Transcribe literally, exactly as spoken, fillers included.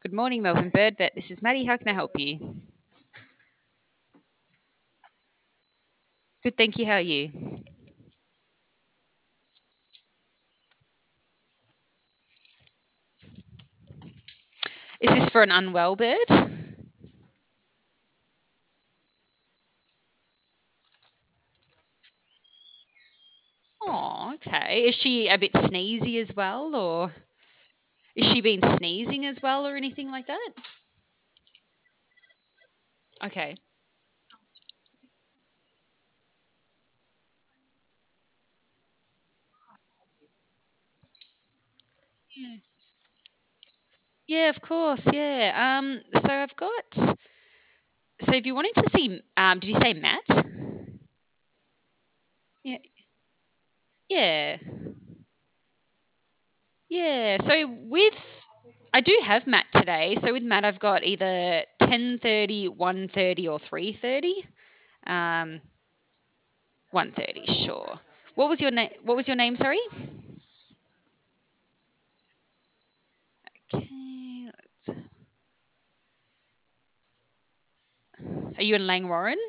Good morning, Melbourne Bird Vet. This is Maddie. How can I help you? Good, thank you. How are you? Is this for an unwell bird? Oh, okay. Is she a bit sneezy as well, or is she been sneezing as well, or anything like that? Okay. Yeah. Yeah, of course. Yeah. Um. So I've got. So if you wanted to see, um, did you say Matt? Yeah. Yeah. Yeah. So with, I do have Matt today. So with Matt, I've got either ten thirty, one thirty, or three thirty. Um, one thirty, sure. What was your name? What was your name? Sorry. Okay. Let's, are you in Langwarrin?